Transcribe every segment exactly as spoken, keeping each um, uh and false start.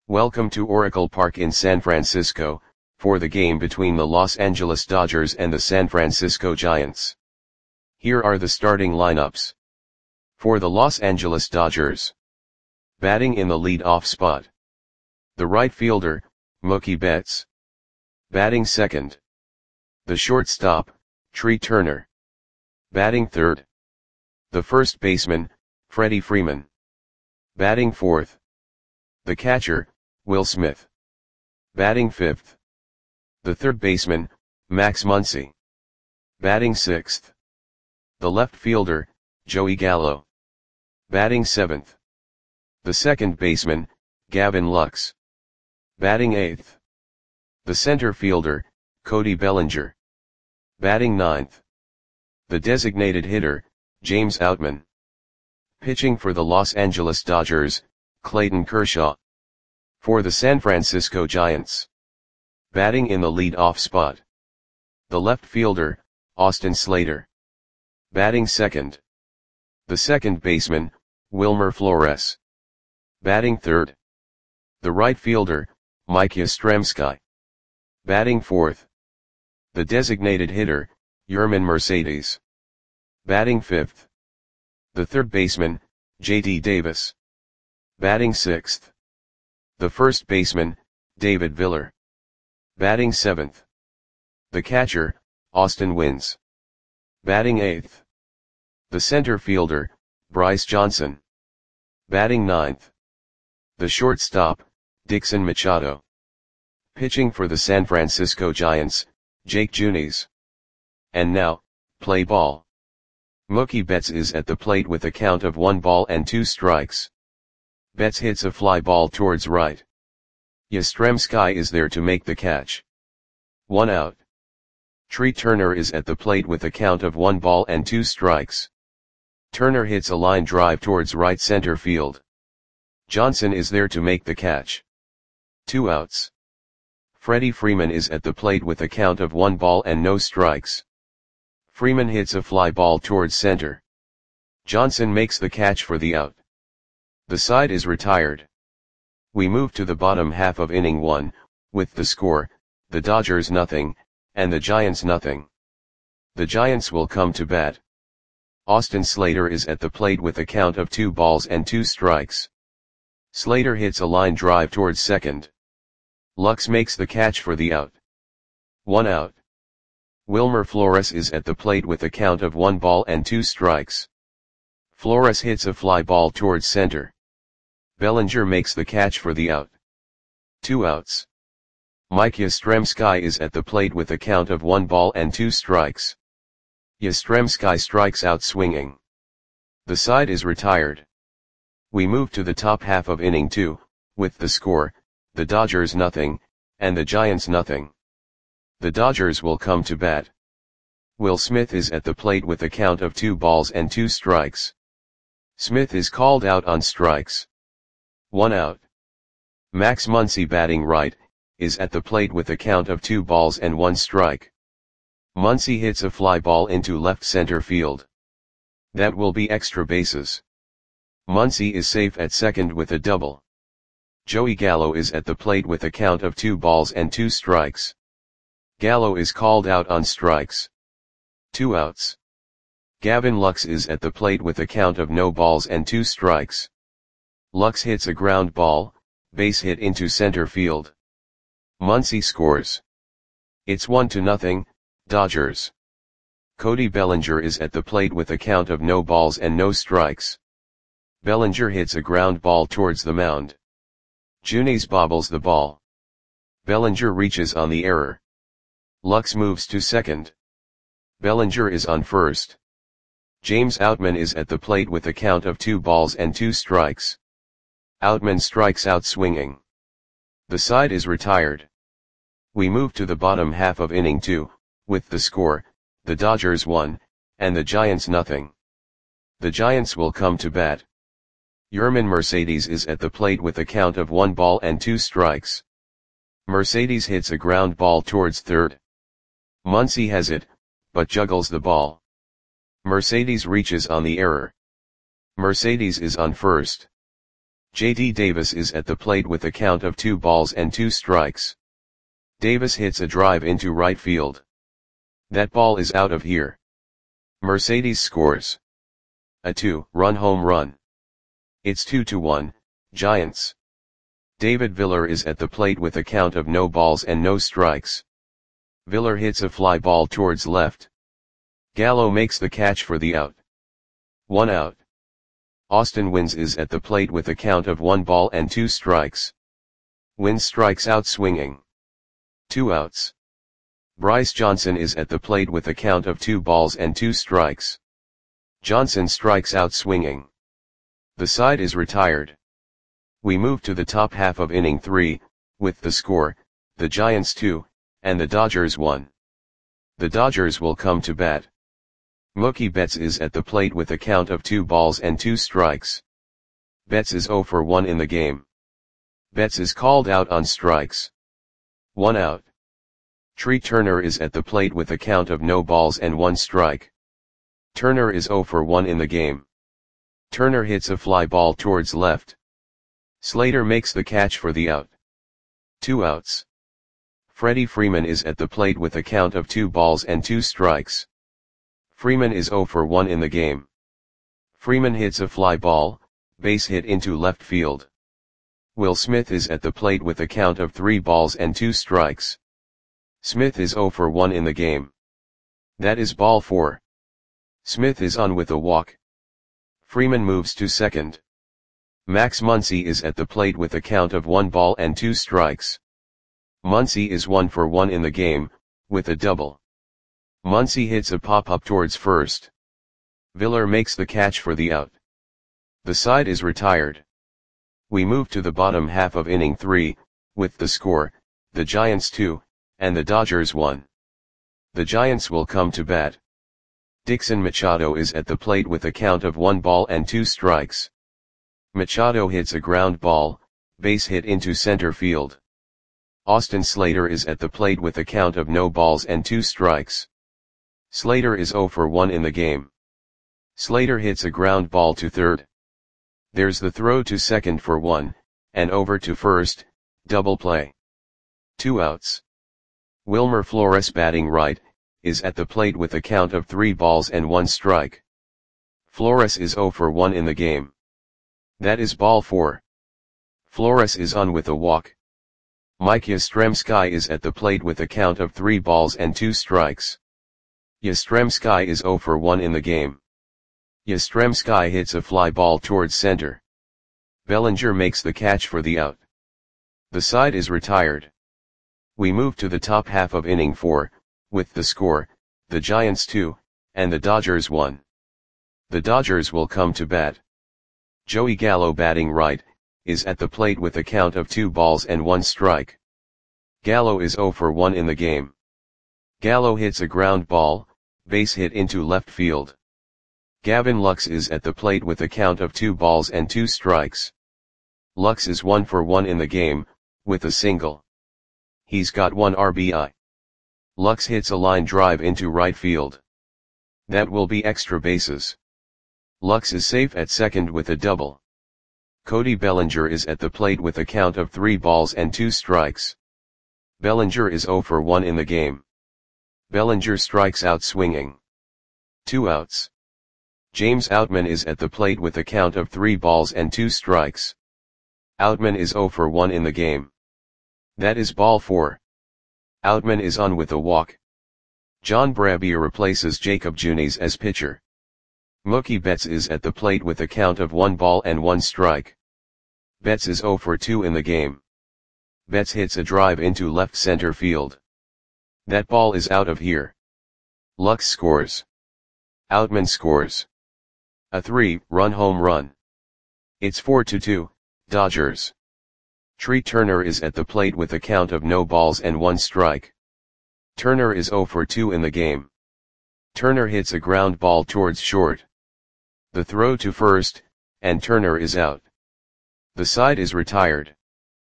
Welcome to Oracle Park in San Francisco, for the game between the Los Angeles Dodgers and the San Francisco Giants. Here are the starting lineups. For the Los Angeles Dodgers. Batting in the lead-off spot. The right fielder, Mookie Betts. Batting second. The shortstop, Trea Turner. Batting third. The first baseman, Freddie Freeman. Batting fourth. The catcher, Will Smith. Batting fifth. The third baseman, Max Muncy. Batting sixth. The left fielder, Joey Gallo. Batting seventh. The second baseman, Gavin Lux. Batting eighth. The center fielder, Cody Bellinger. Batting ninth. The designated hitter, James Outman. Pitching for the Los Angeles Dodgers, Clayton Kershaw. For the San Francisco Giants. Batting in the lead-off spot. The left fielder, Austin Slater. Batting second. The second baseman, Wilmer Flores. Batting third. The right fielder, Mike Yastrzemski. Batting fourth. The designated hitter, Yermin Mercedes. Batting fifth. The third baseman, J D Davis. Batting sixth. The first baseman, David Viller. Batting seventh. The catcher, Austin Wynns. Batting eighth. The center fielder, Bryce Johnson. Batting ninth. The shortstop, Dixon Machado. Pitching for the San Francisco Giants, Jake Junis. And now, play ball. Mookie Betts is at the plate with a count of one ball and two strikes. Betts hits a fly ball towards right. Yastrzemski is there to make the catch. One out. Trea Turner is at the plate with a count of one ball and two strikes. Turner hits a line drive towards right center field. Johnson is there to make the catch. Two outs. Freddie Freeman is at the plate with a count of one ball and no strikes. Freeman hits a fly ball towards center. Johnson makes the catch for the out. The side is retired. We move to the bottom half of inning one, with the score, the Dodgers nothing, and the Giants nothing. The Giants will come to bat. Austin Slater is at the plate with a count of two balls and two strikes. Slater hits a line drive towards second. Lux makes the catch for the out. One out. Wilmer Flores is at the plate with a count of one ball and two strikes. Flores hits a fly ball towards center. Bellinger makes the catch for the out. Two outs. Mike Yastrzemski is at the plate with a count of one ball and two strikes. Yastrzemski strikes out swinging. The side is retired. We move to the top half of inning two, with the score, the Dodgers nothing, and the Giants nothing. The Dodgers will come to bat. Will Smith is at the plate with a count of two balls and two strikes. Smith is called out on strikes. One out. Max Muncy, batting right, is at the plate with a count of two balls and one strike. Muncy hits a fly ball into left center field. That will be extra bases. Muncy is safe at second with a double. Joey Gallo is at the plate with a count of two balls and two strikes. Gallo is called out on strikes. Two outs. Gavin Lux is at the plate with a count of no balls and two strikes. Lux hits a ground ball, base hit into center field. Muncy scores. It's one to nothing, Dodgers. Cody Bellinger is at the plate with a count of no balls and no strikes. Bellinger hits a ground ball towards the mound. Junis bobbles the ball. Bellinger reaches on the error. Lux moves to second. Bellinger is on first. James Outman is at the plate with a count of two balls and two strikes. Outman strikes out swinging. The side is retired. We move to the bottom half of inning two, with the score, the Dodgers one, and the Giants nothing. The Giants will come to bat. Yermin Mercedes is at the plate with a count of one ball and two strikes. Mercedes hits a ground ball towards third. Muncy has it, but juggles the ball. Mercedes reaches on the error. Mercedes is on first. J D Davis is at the plate with a count of two balls and two strikes. Davis hits a drive into right field. That ball is out of here. Mercedes scores a two-run home run. It's two to one, Giants. David Viller is at the plate with a count of no balls and no strikes. Viller hits a fly ball towards left. Gallo makes the catch for the out. One out. Austin Wynns is at the plate with a count of one ball and two strikes. Wynns strikes out swinging. Two outs. Bryce Johnson is at the plate with a count of two balls and two strikes. Johnson strikes out swinging. The side is retired. We move to the top half of inning three, with the score, the Giants two, and the Dodgers one. The Dodgers will come to bat. Mookie Betts is at the plate with a count of two balls and two strikes. Betts is oh for one in the game. Betts is called out on strikes. One out. Tree Turner is at the plate with a count of no balls and one strike. Turner is oh for one in the game. Turner hits a fly ball towards left. Slater makes the catch for the out. Two outs. Freddie Freeman is at the plate with a count of two balls and two strikes. Freeman is oh for one in the game. Freeman hits a fly ball, base hit into left field. Will Smith is at the plate with a count of three balls and two strikes. Smith is oh for one in the game. That is ball four. Smith is on with a walk. Freeman moves to second. Max Muncy is at the plate with a count of one ball and two strikes. Muncy is one for one in the game, with a double. Muncy hits a pop-up towards first. Viller makes the catch for the out. The side is retired. We move to the bottom half of inning three, with the score, the Giants two, and the Dodgers one. The Giants will come to bat. Dixon Machado is at the plate with a count of one ball and two strikes. Machado hits a ground ball, base hit into center field. Austin Slater is at the plate with a count of no balls and two strikes. Slater is oh for one in the game. Slater hits a ground ball to third. There's the throw to second for one, and over to first, double play. Two outs. Wilmer Flores, batting right, is at the plate with a count of three balls and one strike. Flores is oh for one in the game. That is ball four. Flores is on with a walk. Mike Yastrzemski is at the plate with a count of three balls and two strikes. Yastrzemski is oh for one in the game. Yastrzemski hits a fly ball towards center. Bellinger makes the catch for the out. The side is retired. We move to the top half of inning four, with the score, the Giants two, and the Dodgers one. The Dodgers will come to bat. Joey Gallo, batting right, is at the plate with a count of two balls and one strike. Gallo is oh for one in the game. Gallo hits a ground ball, base hit into left field. Gavin Lux is at the plate with a count of two balls and two strikes. Lux is one for one in the game, with a single. He's got one R B I. Lux hits a line drive into right field. That will be extra bases. Lux is safe at second with a double. Cody Bellinger is at the plate with a count of three balls and two strikes. Bellinger is oh for one in the game. Bellinger strikes out swinging. Two outs. James Outman is at the plate with a count of three balls and two strikes. Outman is oh for one in the game. That is ball four. Outman is on with a walk. John Brabier replaces Jacob Junis as pitcher. Mookie Betts is at the plate with a count of one ball and one strike. Betts is oh for two in the game. Betts hits a drive into left center field. That ball is out of here. Lux scores. Outman scores. A three-run home run. It's four to two, Dodgers. Tree Turner is at the plate with a count of no balls and one strike. Turner is oh for two in the game. Turner hits a ground ball towards short. The throw to first, and Turner is out. The side is retired.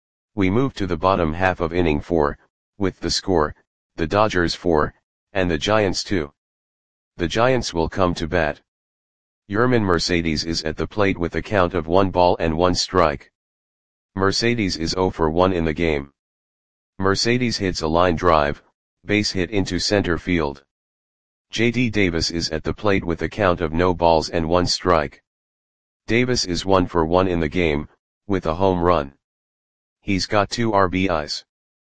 We move to the bottom half of inning four, with the score, the Dodgers four, and the Giants two. The Giants will come to bat. Yermin Mercedes is at the plate with a count of one ball and one strike. Mercedes is zero for one in the game. Mercedes hits a line drive, base hit into center field. J D Davis is at the plate with a count of no balls and one strike. Davis is one for one in the game, with a home run. He's got two R B Is.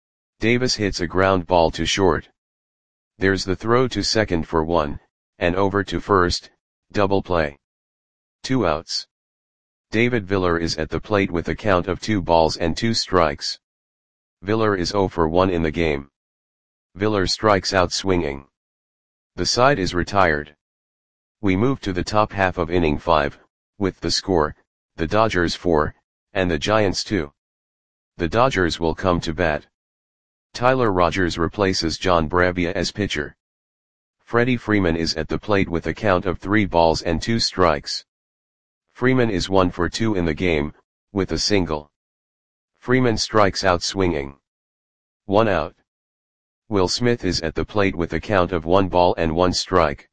Davis hits a ground ball to short. There's the throw to second for one, and over to first, double play. Two outs. David Viller is at the plate with a count of two balls and two strikes. Viller is zero for one in the game. Viller strikes out swinging. The side is retired. We move to the top half of inning five, with the score, the Dodgers four, and the Giants two. The Dodgers will come to bat. Tyler Rogers replaces John Bravia as pitcher. Freddie Freeman is at the plate with a count of three balls and two strikes. Freeman is one for two in the game, with a single. Freeman strikes out swinging. One out. Will Smith is at the plate with a count of one ball and one strike.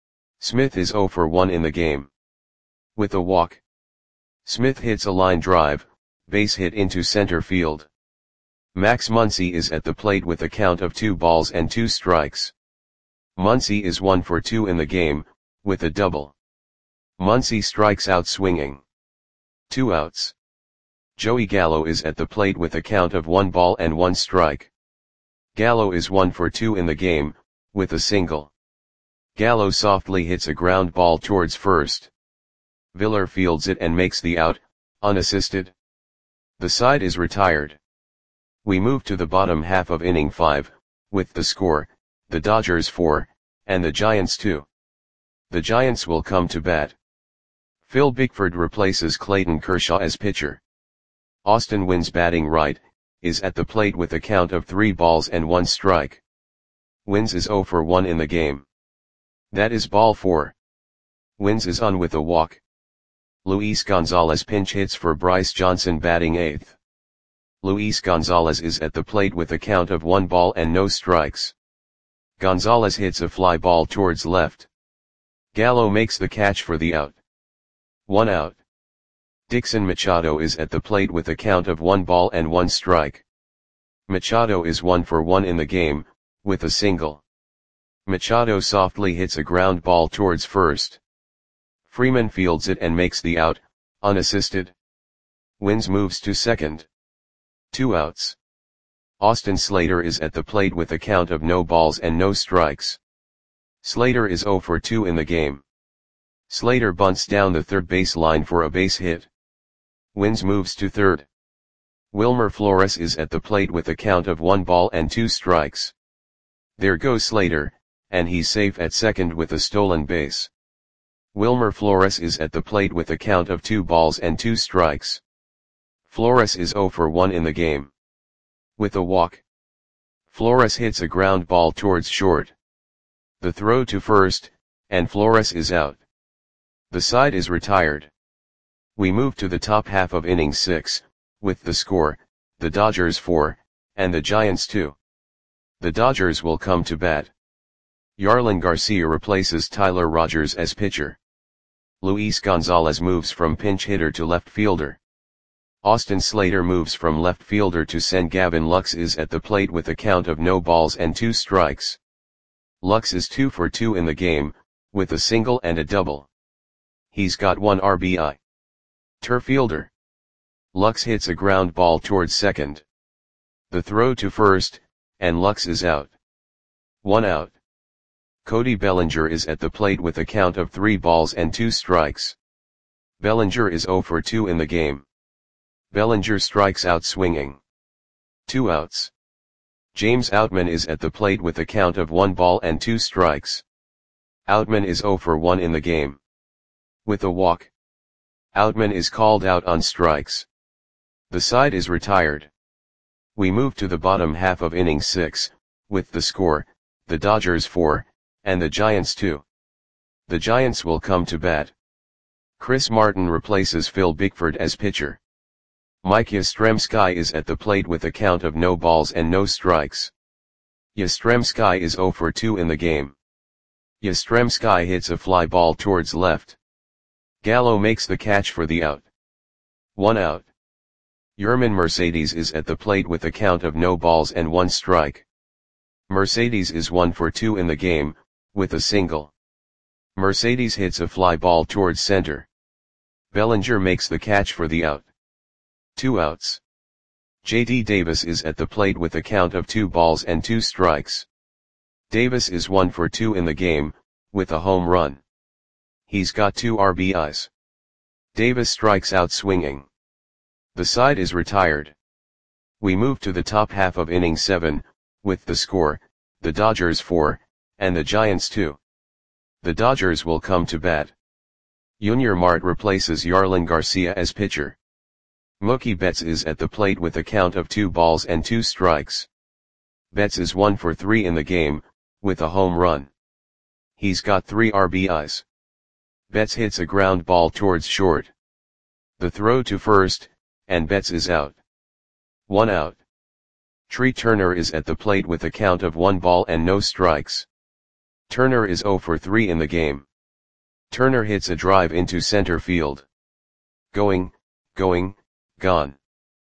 Smith is zero for one in the game. With a walk. Smith hits a line drive, base hit into center field. Max Muncy is at the plate with a count of two balls and two strikes. Muncy is one for two in the game, with a double. Muncy strikes out swinging. Two outs. Joey Gallo is at the plate with a count of one ball and one strike. Gallo is one for two in the game, with a single. Gallo softly hits a ground ball towards first. Viller fields it and makes the out, unassisted. The side is retired. We move to the bottom half of inning five, with the score, the Dodgers four, and the Giants two. The Giants will come to bat. Phil Bickford replaces Clayton Kershaw as pitcher. Austin Wynns batting right, is at the plate with a count of three balls and one strike. Wynns is zero for one in the game. That is ball four. Wynns is on with a walk. Luis Gonzalez pinch hits for Bryce Johnson batting eighth. Luis Gonzalez is at the plate with a count of one ball and no strikes. Gonzalez hits a fly ball towards left. Gallo makes the catch for the out. One out. Dixon Machado is at the plate with a count of one ball and one strike. Machado is one for one in the game, with a single. Machado softly hits a ground ball towards first. Freeman fields it and makes the out, unassisted. Wynns moves to second. Two outs. Austin Slater is at the plate with a count of no balls and no strikes. Slater is zero for two in the game. Slater bunts down the third base line for a base hit. Wynns moves to third. Wilmer Flores is at the plate with a count of one ball and two strikes. There goes Slater, and he's safe at second with a stolen base. Wilmer Flores is at the plate with a count of two balls and two strikes. Flores is zero for one in the game. With a walk. Flores hits a ground ball towards short. The throw to first, and Flores is out. The side is retired. We move to the top half of inning six, with the score, the Dodgers four, and the Giants two. The Dodgers will come to bat. Yarlin Garcia replaces Tyler Rogers as pitcher. Luis Gonzalez moves from pinch hitter to left fielder. Austin Slater moves from left fielder to center. Gavin Lux is at the plate with a count of no balls and two strikes. Lux is two for two in the game, with a single and a double. He's got one R B I. Turf fielder. Lux hits a ground ball towards second. The throw to first, and Lux is out. One out. Cody Bellinger is at the plate with a count of three balls and two strikes. Bellinger is zero for two in the game. Bellinger strikes out swinging. Two outs. James Outman is at the plate with a count of one ball and two strikes. Outman is zero for one in the game. With a walk. Outman is called out on strikes. The side is retired. We move to the bottom half of inning six, with the score, the Dodgers four, and the Giants two. The Giants will come to bat. Chris Martin replaces Phil Bickford as pitcher. Mike Yastrzemski is at the plate with a count of no balls and no strikes. Yastrzemski is zero for two in the game. Yastrzemski hits a fly ball towards left. Gallo makes the catch for the out. One out. Yerman Mercedes is at the plate with a count of no balls and one strike. Mercedes is one for two in the game, with a single. Mercedes hits a fly ball towards center. Bellinger makes the catch for the out. Two outs. J D Davis is at the plate with a count of two balls and two strikes. Davis is one for two in the game, with a home run. He's got two R B Is. Davis strikes out swinging. The side is retired. We move to the top half of inning seven, with the score, the Dodgers four, and the Giants two. The Dodgers will come to bat. Yunior Marte replaces Yarlin Garcia as pitcher. Mookie Betts is at the plate with a count of two balls and two strikes. Betts is one for three in the game, with a home run. He's got three R B Is. Betts hits a ground ball towards short. The throw to first, and Betts is out. One out. Tree Turner is at the plate with a count of one ball and no strikes. Turner is zero for three in the game. Turner hits a drive into center field. Going, going, gone.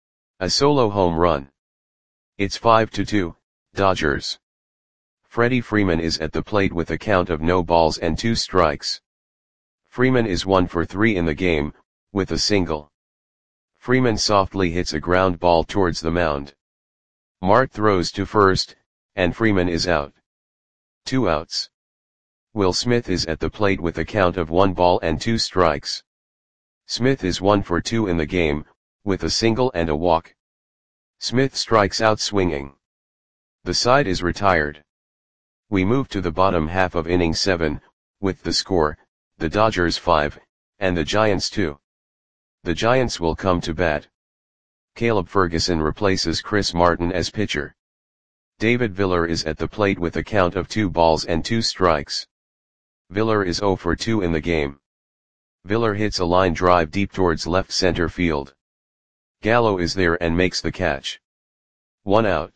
A solo home run. It's five to two, Dodgers. Freddie Freeman is at the plate with a count of no balls and two strikes. Freeman is one for three in the game, with a single. Freeman softly hits a ground ball towards the mound. Marte throws to first, and Freeman is out. Two outs. Will Smith is at the plate with a count of one ball and two strikes. Smith is one for two in the game, with a single and a walk. Smith strikes out swinging. The side is retired. We move to the bottom half of inning seven, with the score, the Dodgers five, and the Giants two. The Giants will come to bat. Caleb Ferguson replaces Chris Martin as pitcher. David Viller is at the plate with a count of two balls and two strikes. Viller is zero for two in the game. Viller hits a line drive deep towards left center field. Gallo is there and makes the catch. One out.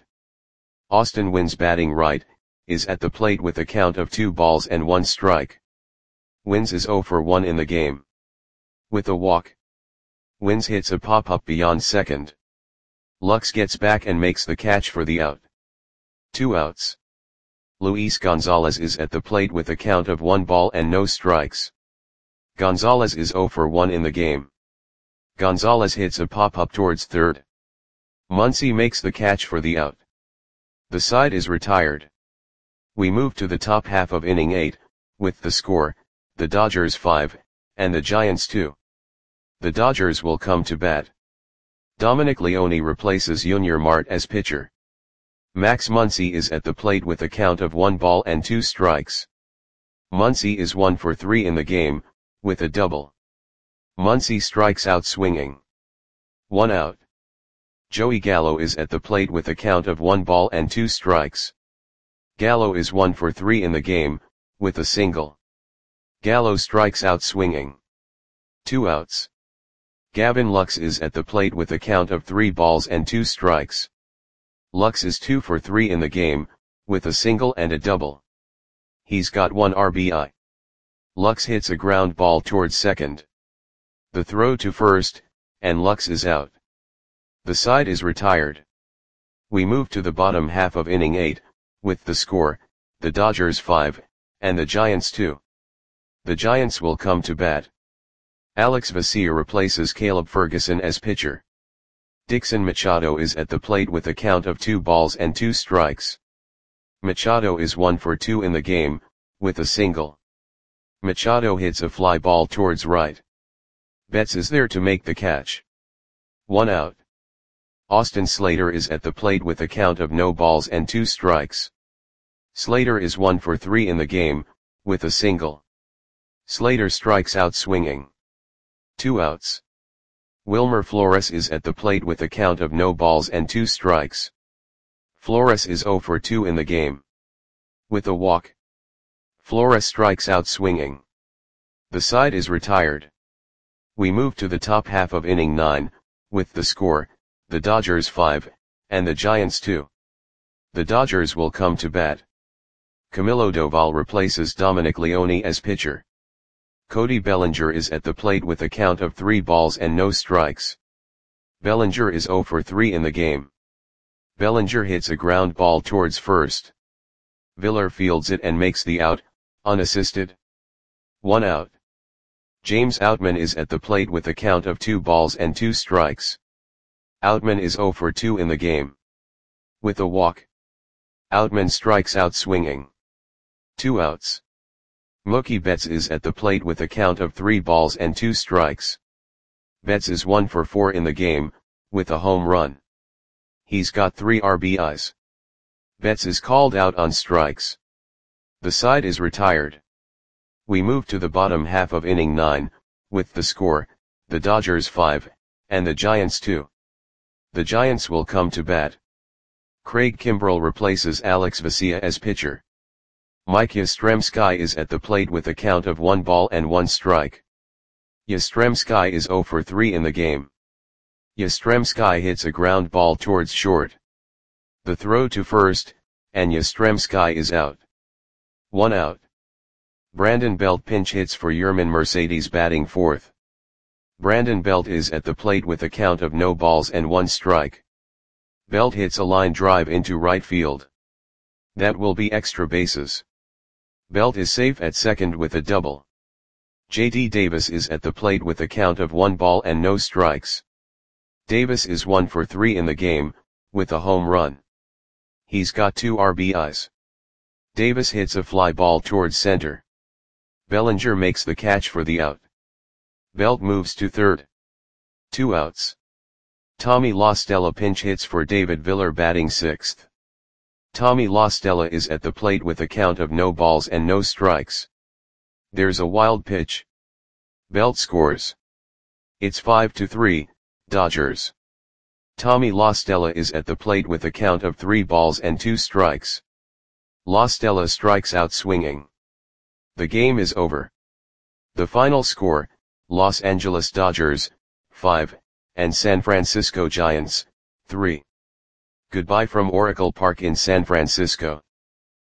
Austin Wynns, batting right, is at the plate with a count of two balls and one strike. Wynns is zero for one in the game. With a walk. Wynns hits a pop-up beyond second. Lux gets back and makes the catch for the out. Two outs. Luis Gonzalez is at the plate with a count of one ball and no strikes. Gonzalez is zero for one in the game. Gonzalez hits a pop-up towards third. Muncy makes the catch for the out. The side is retired. We move to the top half of inning eight, with the score, the Dodgers five, and the Giants two. The Dodgers will come to bat. Dominic Leone replaces Yunior Marte as pitcher. Max Muncy is at the plate with a count of one ball and two strikes. Muncy is one for three in the game, with a double. Muncy strikes out swinging. One out. Joey Gallo is at the plate with a count of one ball and two strikes. Gallo is one for three in the game, with a single. Gallo strikes out swinging. Two outs. Gavin Lux is at the plate with a count of three balls and two strikes. Lux is two for three in the game, with a single and a double. He's got one R B I. Lux hits a ground ball towards second. The throw to first, and Lux is out. The side is retired. We move to the bottom half of inning eight, with the score, the Dodgers five, and the Giants two. The Giants will come to bat. Alex Vesia replaces Caleb Ferguson as pitcher. Dixon Machado is at the plate with a count of two balls and two strikes. Machado is one for two in the game, with a single. Machado hits a fly ball towards right. Betts is there to make the catch. One out. Austin Slater is at the plate with a count of no balls and two strikes. Slater is one for three in the game, with a single. Slater strikes out swinging. Two outs. Wilmer Flores is at the plate with a count of no balls and two strikes. Flores is zero for two in the game. With a walk. Flores strikes out swinging. The side is retired. We move to the top half of inning nine, with the score, the Dodgers five, and the Giants two. The Dodgers will come to bat. Camilo Doval replaces Dominic Leone as pitcher. Cody Bellinger is at the plate with a count of three balls and no strikes. Bellinger is zero for three in the game. Bellinger hits a ground ball towards first. Viller fields it and makes the out, unassisted. One out. James Outman is at the plate with a count of two balls and two strikes. Outman is zero for two in the game. With a walk. Outman strikes out swinging. Two outs. Mookie Betts is at the plate with a count of three balls and two strikes. Betts is one for four in the game, with a home run. He's got three R B Is. Betts is called out on strikes. The side is retired. We move to the bottom half of inning nine, with the score, the Dodgers five, and the Giants two. The Giants will come to bat. Craig Kimbrell replaces Alex Vesia as pitcher. Mike Yastrzemski is at the plate with a count of one ball and one strike. Yastrzemski is zero for three in the game. Yastrzemski hits a ground ball towards short. The throw to first, and Yastrzemski is out. One out. Brandon Belt pinch hits for Yermin Mercedes batting fourth. Brandon Belt is at the plate with a count of no balls and one strike. Belt hits a line drive into right field. That will be extra bases. Belt is safe at second with a double. J D Davis is at the plate with a count of one ball and no strikes. Davis is one for three in the game, with a home run. He's got two R B Is. Davis hits a fly ball towards center. Bellinger makes the catch for the out. Belt moves to third. Two outs. Tommy La Stella pinch hits for David Viller batting sixth. Tommy La Stella is at the plate with a count of no balls and no strikes. There's a wild pitch. Belt scores. It's five to three, Dodgers. Tommy La Stella is at the plate with a count of three balls and two strikes. La Stella strikes out swinging. The game is over. The final score, Los Angeles Dodgers, five, and San Francisco Giants, three. Goodbye from Oracle Park in San Francisco.